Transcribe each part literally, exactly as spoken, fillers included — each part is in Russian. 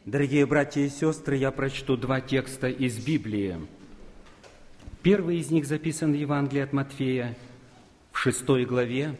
Дорогие братья и сестры, я прочту два текста из Библии. Первый из них записан в Евангелии от Матфея, в шестой главе,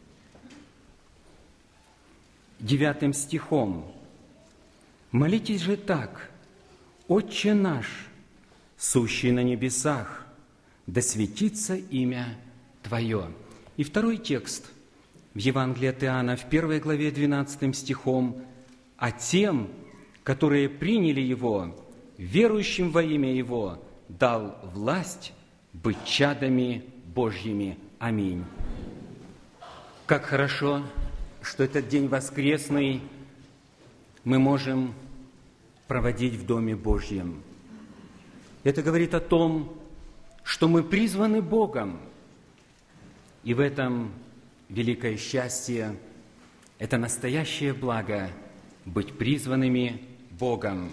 девятым стихом. «Молитесь же так: Отче наш, сущий на небесах, да светится имя Твое». И второй текст в Евангелии от Иоанна, в первой главе, двенадцатым стихом: «А тем, которые приняли Его, верующим во имя Его, дал власть быть чадами Божьими. Аминь». Как хорошо, что этот день воскресный мы можем проводить в Доме Божьем. Это говорит о том, что мы призваны Богом, и в этом великое счастье, это настоящее благо быть призванными Богом.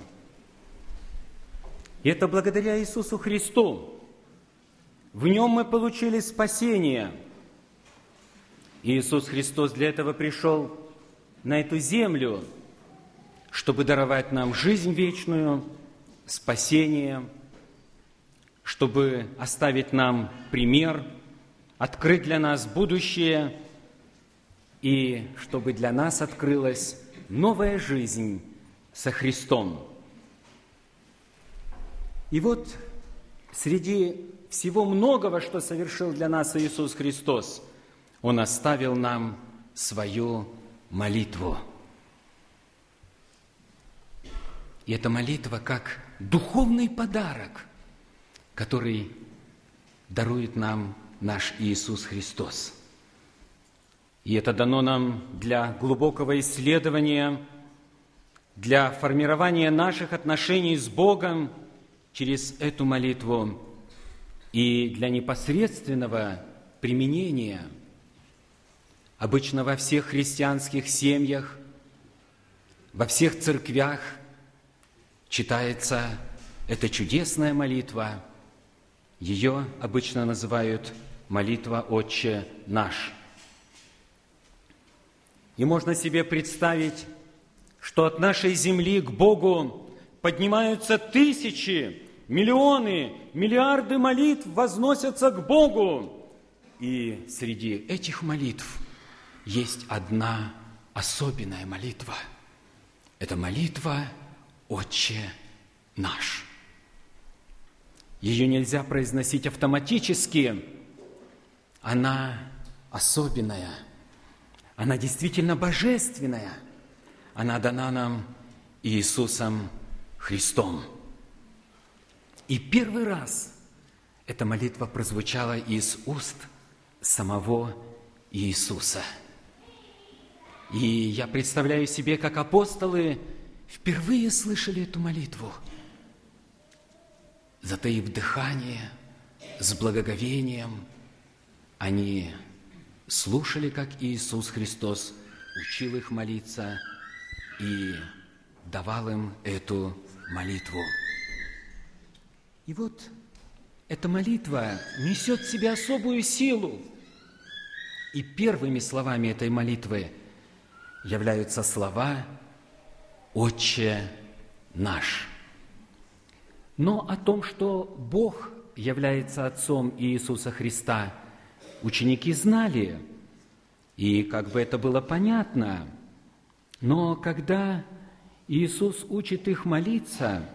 И это благодаря Иисусу Христу. В Нем мы получили спасение. И Иисус Христос для этого пришел на эту землю, чтобы даровать нам жизнь вечную, спасение, чтобы оставить нам пример, открыть для нас будущее, и чтобы для нас открылась новая жизнь со Христом. И вот среди всего многого, что совершил для нас Иисус Христос, Он оставил нам свою молитву. И эта молитва как духовный подарок, который дарует нам наш Иисус Христос. И это дано нам для глубокого исследования, для формирования наших отношений с Богом через эту молитву и для непосредственного применения. Обычно во всех христианских семьях, во всех церквях читается эта чудесная молитва. Ее обычно называют молитва «Отче наш». И можно себе представить, что от нашей земли к Богу поднимаются тысячи, миллионы, миллиарды молитв возносятся к Богу. И среди этих молитв есть одна особенная молитва. Это молитва «Отче наш». Ее нельзя произносить автоматически. Она особенная. Она действительно божественная. Она дана нам Иисусом Христом. И первый раз эта молитва прозвучала из уст самого Иисуса. И я представляю себе, как апостолы впервые слышали эту молитву. Затаив дыхание, с благоговением, они слушали, как Иисус Христос учил их молиться и давал им эту молитву. И вот эта молитва несет в себе особую силу. И первыми словами этой молитвы являются слова «Отче наш». Но о том, что Бог является Отцом Иисуса Христа, ученики знали, и как бы это было понятно. Но когда Иисус учит их молиться,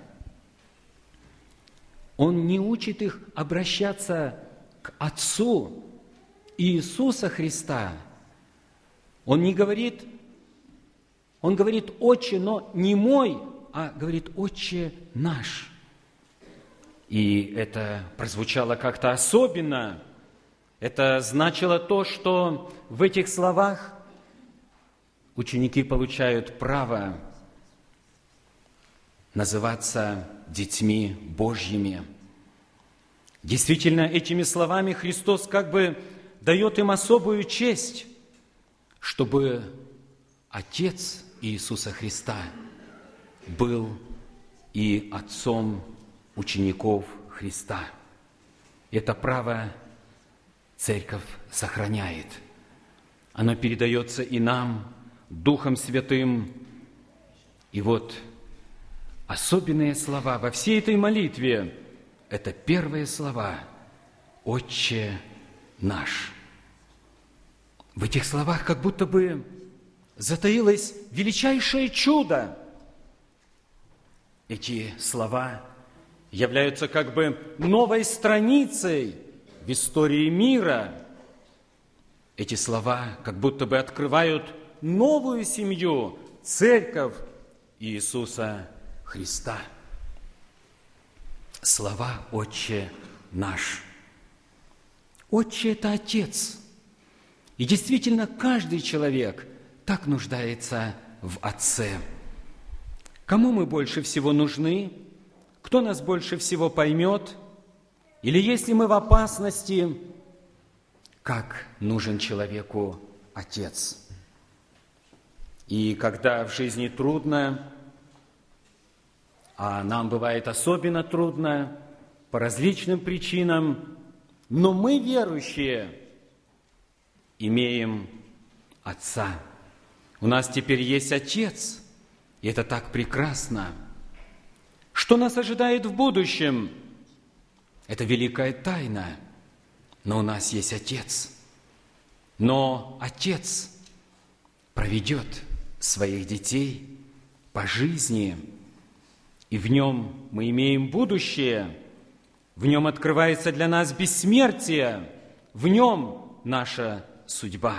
Он не учит их обращаться к Отцу Иисуса Христа. Он не говорит, Он говорит «Отче», но не мой, а говорит «Отче наш». И это прозвучало как-то особенно. Это значило то, что в этих словах ученики получают право называться детьми Божьими. Действительно, этими словами Христос как бы дает им особую честь, чтобы Отец Иисуса Христа был и Отцом учеников Христа. Это право Церковь сохраняет. Оно передается и нам, Духом Святым. И вот особенные слова во всей этой молитве – это первые слова «Отче наш». В этих словах как будто бы затаилось величайшее чудо. Эти слова являются как бы новой страницей в истории мира. Эти слова как будто бы открывают новую семью, церковь Иисуса Христа. Слова «Отче наш». Отче – это Отец. И действительно, каждый человек так нуждается в Отце. Кому мы больше всего нужны? Кто нас больше всего поймет? Или если мы в опасности, как нужен человеку Отец? И когда в жизни трудно, а нам бывает особенно трудно по различным причинам, но мы, верующие, имеем Отца. У нас теперь есть Отец, и это так прекрасно. Что нас ожидает в будущем? Это великая тайна, но у нас есть Отец. Но Отец проведет своих детей по жизни, и в Нем мы имеем будущее, в Нем открывается для нас бессмертие, в Нем наша судьба.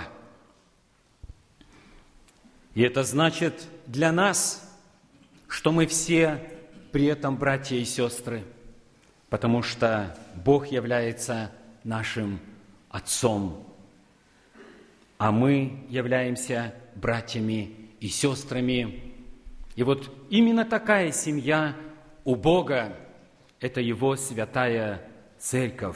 И это значит для нас, что мы все при этом братья и сестры, потому что Бог является нашим Отцом, а мы являемся братьями и сестрами. И вот именно такая семья у Бога – это Его святая Церковь.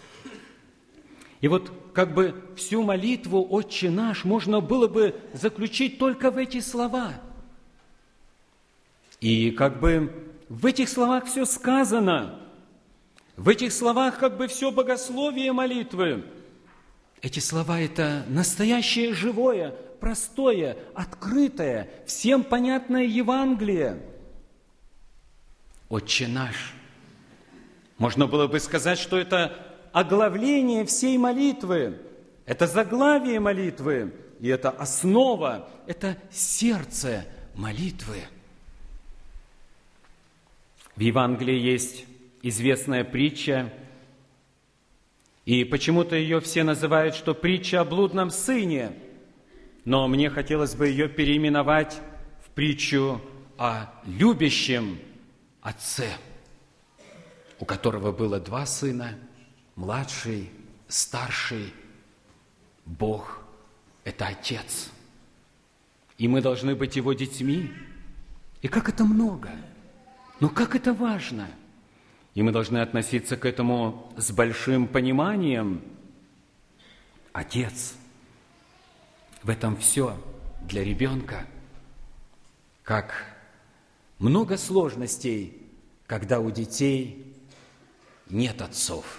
И вот как бы всю молитву «Отче наш» можно было бы заключить только в эти слова. И как бы в этих словах все сказано. В этих словах как бы все богословие молитвы. Эти слова – это настоящее, живое, простое, открытое, всем понятное Евангелие. «Отче наш». Можно было бы сказать, что это оглавление всей молитвы, это заглавие молитвы, и это основа, это сердце молитвы. В Евангелии есть известная притча, и почему-то ее все называют, что притча о блудном сыне, но мне хотелось бы ее переименовать в притчу о любящем отце, у которого было два сына, младший, старший. Бог – это Отец. И мы должны быть Его детьми. И как это много! Но как это важно! И мы должны относиться к этому с большим пониманием. Отец – в этом все для ребенка. Как много сложностей, когда у детей нет отцов.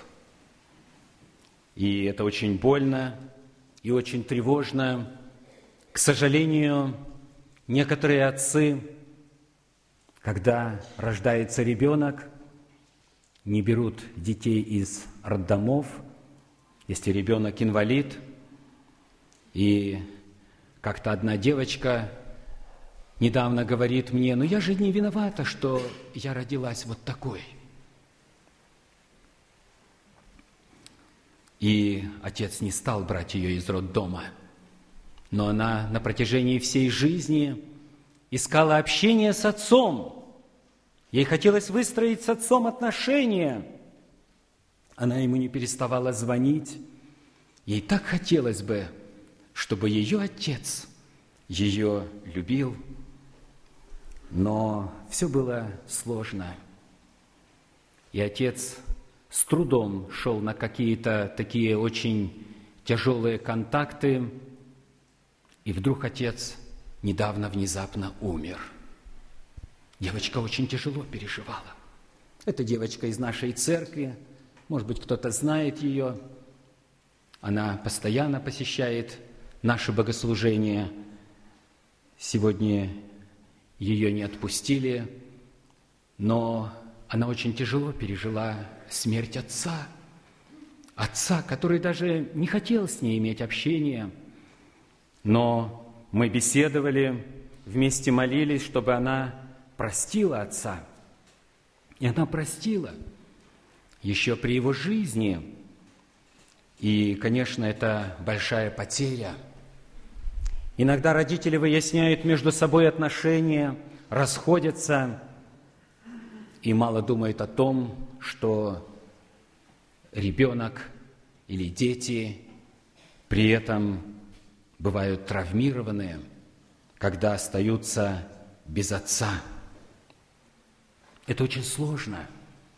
И это очень больно и очень тревожно. К сожалению, некоторые отцы, когда рождается ребенок, не берут детей из роддомов, если ребенок инвалид. И как-то одна девочка недавно говорит мне: ну я же не виновата, что я родилась вот такой. И отец не стал брать ее из роддома, но она на протяжении всей жизни искала общение с отцом. Ей хотелось выстроить с отцом отношения. Она ему не переставала звонить. Ей так хотелось бы, чтобы ее отец ее любил, но все было сложно. И отец с трудом шел на какие-то такие очень тяжелые контакты, и вдруг отец недавно внезапно умер. Девочка очень тяжело переживала. Это девочка из нашей церкви, может быть, кто-то знает ее. Она постоянно посещает наше богослужение. Сегодня ее не отпустили, но она очень тяжело пережила смерть отца. Отца, который даже не хотел с ней иметь общения. Но мы беседовали, вместе молились, чтобы она простила отца. И она простила еще при его жизни. И, конечно, это большая потеря. Иногда родители выясняют между собой отношения, расходятся и мало думают о том, что ребенок или дети при этом бывают травмированные, когда остаются без отца. Это очень сложно.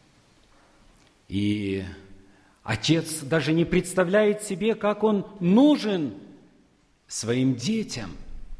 И отец даже не представляет себе, как он нужен своим детям.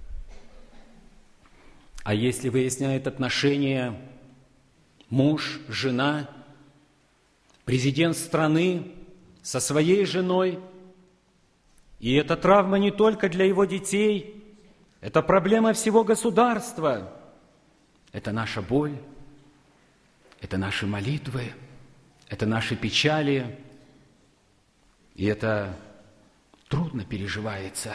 А если выясняет отношения муж, жена, президент страны со своей женой, и эта травма не только для его детей, это проблема всего государства, это наша боль, это наши молитвы, это наши печали, и это трудно переживается.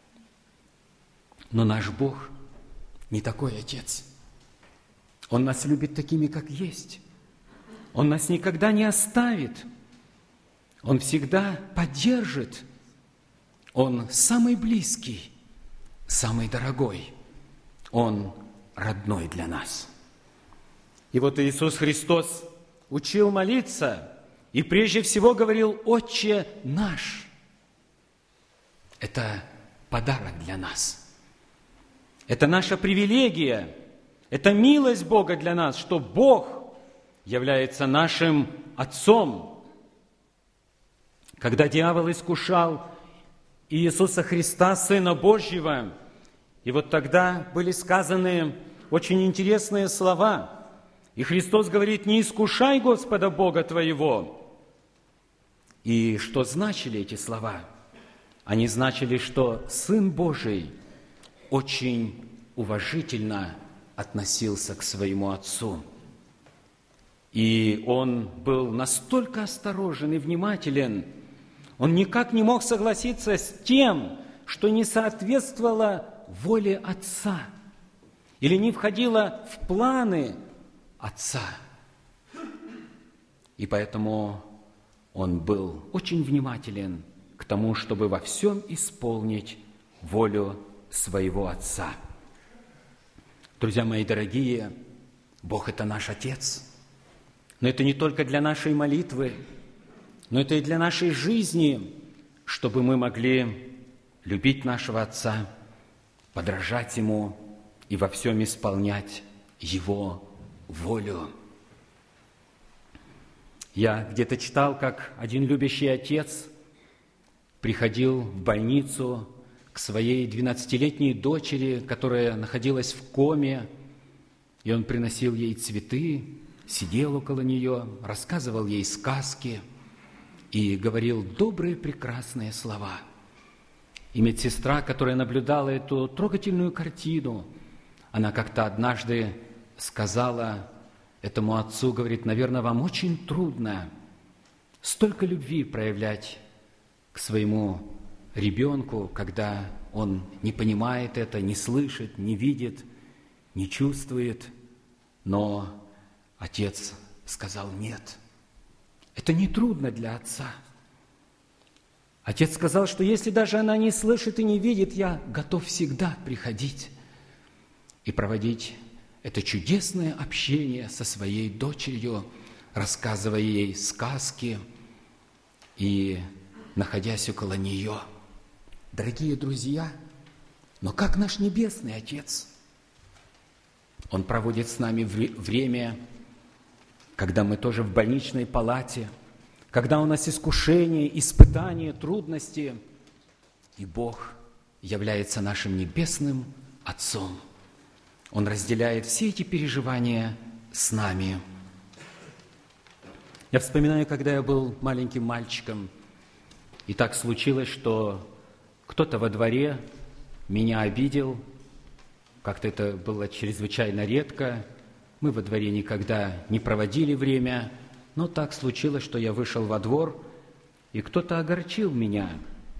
Но наш Бог не такой Отец. Он нас любит такими, как есть. Он нас никогда не оставит. Он всегда поддержит. Он самый близкий, самый дорогой. Он родной для нас. И вот Иисус Христос учил молиться и прежде всего говорил: «Отче наш». Это подарок для нас. Это наша привилегия, это милость Бога для нас, что Бог является нашим Отцом. Когда дьявол искушал Иисуса Христа, Сына Божьего, и вот тогда были сказаны очень интересные слова. И Христос говорит: «Не искушай Господа Бога твоего». И что значили эти слова? Они значили, что Сын Божий очень уважительно относился к своему Отцу. И Он был настолько осторожен и внимателен, Он никак не мог согласиться с тем, что не соответствовало воле Отца или не входило в планы Отца. И поэтому Он был очень внимателен к тому, чтобы во всем исполнить волю своего Отца. Друзья мои дорогие, Бог – это наш Отец. Но это не только для нашей молитвы, но это и для нашей жизни, чтобы мы могли любить нашего Отца, подражать Ему и во всем исполнять Его волю. Я где-то читал, как один любящий отец приходил в больницу к своей двенадцатилетней дочери, которая находилась в коме, и он приносил ей цветы, сидел около нее, рассказывал ей сказки и говорил добрые, прекрасные слова. И медсестра, которая наблюдала эту трогательную картину, она как-то однажды сказала этому отцу, говорит: наверное, вам очень трудно столько любви проявлять к своему ребенку, когда он не понимает это, не слышит, не видит, не чувствует. Но отец сказал: нет, это не трудно для отца. Отец сказал, что если даже она не слышит и не видит, я готов всегда приходить и проводить это чудесное общение со своей дочерью, рассказывая ей сказки и находясь около нее. Дорогие друзья, но как наш Небесный Отец? Он проводит с нами время, когда мы тоже в больничной палате, когда у нас искушения, испытания, трудности, и Бог является нашим Небесным Отцом. Он разделяет все эти переживания с нами. Я вспоминаю, когда я был маленьким мальчиком, и так случилось, что кто-то во дворе меня обидел. Как-то это было чрезвычайно редко, Мы во дворе никогда не проводили время, но так случилось, что я вышел во двор, и кто-то огорчил меня.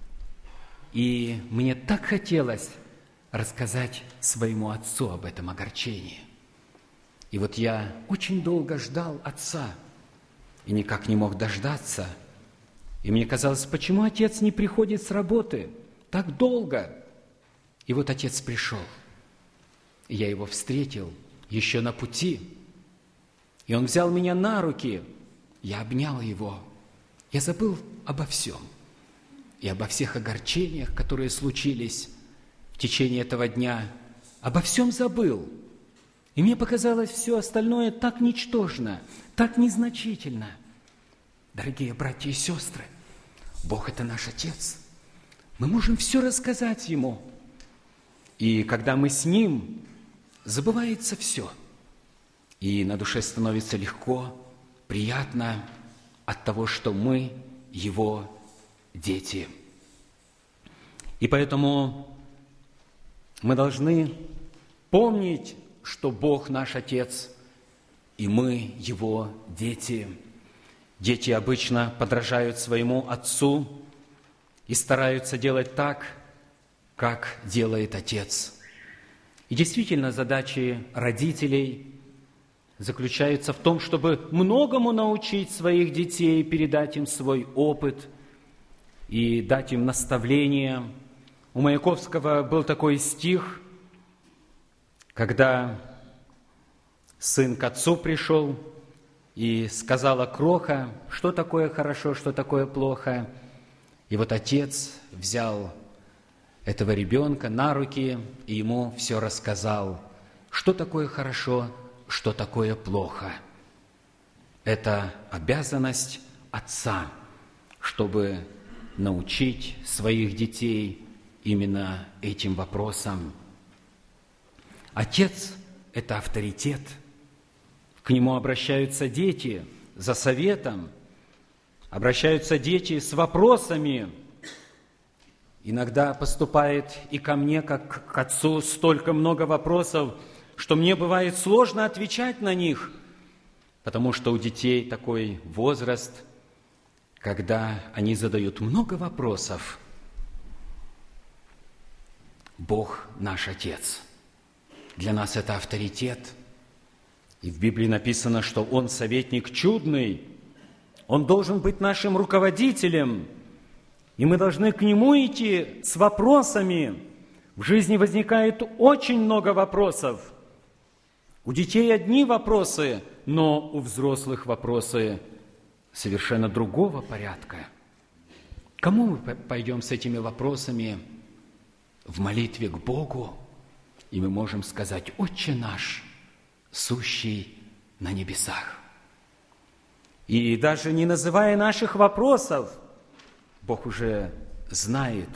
И мне так хотелось рассказать своему отцу об этом огорчении. И вот я очень долго ждал отца и никак не мог дождаться. И мне казалось, почему отец не приходит с работы так долго? И вот отец пришел. И я его встретил еще на пути. И он взял меня на руки. Я обнял его. Я забыл обо всем. И обо всех огорчениях, которые случились в течение этого дня. Обо всем забыл. И мне показалось все остальное так ничтожно, так незначительно. Дорогие братья и сестры, Бог – это наш Отец. Мы можем все рассказать Ему. И когда мы с Ним, забывается все. И на душе становится легко, приятно от того, что мы Его дети. И поэтому мы должны помнить, что Бог наш Отец, и мы Его дети. Дети обычно подражают своему Отцу и стараются делать так, как делает Отец. И действительно, задачи родителей заключаются в том, чтобы многому научить своих детей, передать им свой опыт и дать им наставления. У Маяковского был такой стих, когда сын к отцу пришел и сказала кроха, что такое хорошо, что такое плохо. И вот отец взял этого ребенка на руки и ему все рассказал, что такое хорошо, что такое плохо. Это обязанность отца, чтобы научить своих детей именно этим вопросам. Отец – это авторитет. К нему обращаются дети за советом, обращаются дети с вопросами. Иногда поступает и ко мне, как к отцу, столько много вопросов, что мне бывает сложно отвечать на них, потому что у детей такой возраст, когда они задают много вопросов. Бог наш Отец. Для нас это авторитет. И в Библии написано, что Он советник чудный. Он должен быть нашим руководителем. И мы должны к Нему идти с вопросами. В жизни возникает очень много вопросов. У детей одни вопросы, но у взрослых вопросы совершенно другого порядка. Кому мы пойдем с этими вопросами? В молитве к Богу. И мы можем сказать: «Отче наш, сущий на небесах». И даже не называя наших вопросов, Бог уже знает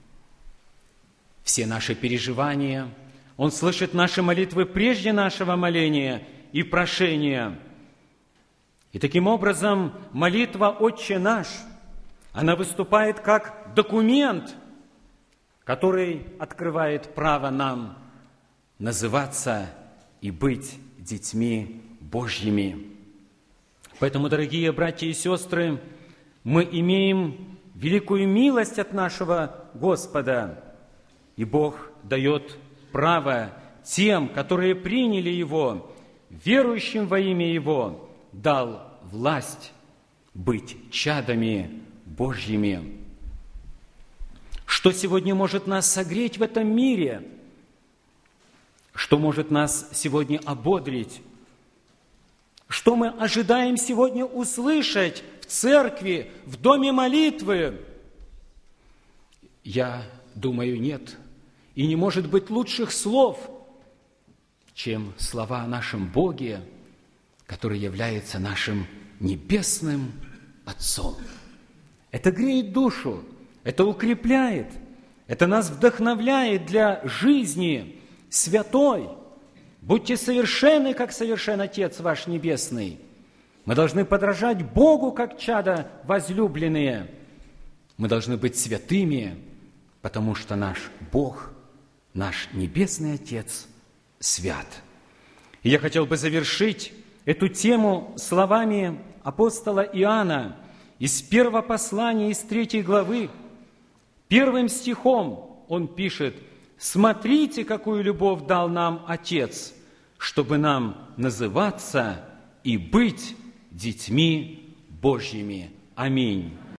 все наши переживания. Он слышит наши молитвы прежде нашего моления и прошения. И таким образом молитва «Отче наш», она выступает как документ, который открывает право нам называться и быть детьми Божьими. Поэтому, дорогие братья и сестры, мы имеем великую милость от нашего Господа, и Бог дает право тем, которые приняли Его, верующим во имя Его, дал власть быть чадами Божьими. Что сегодня может нас согреть в этом мире? Что может нас сегодня ободрить? Что мы ожидаем сегодня услышать в церкви, в доме молитвы? Я думаю, нет. И не может быть лучших слов, чем слова о нашем Боге, который является нашим небесным Отцом. Это греет душу, это укрепляет, это нас вдохновляет для жизни святой. Будьте совершенны, как совершен Отец ваш Небесный. Мы должны подражать Богу, как чада возлюбленные. Мы должны быть святыми, потому что наш Бог, наш Небесный Отец, свят. И я хотел бы завершить эту тему словами апостола Иоанна из первого послания, из третьей главы. Первым стихом он пишет: «Смотрите, какую любовь дал нам Отец, чтобы нам называться и быть детьми Божьими». Аминь.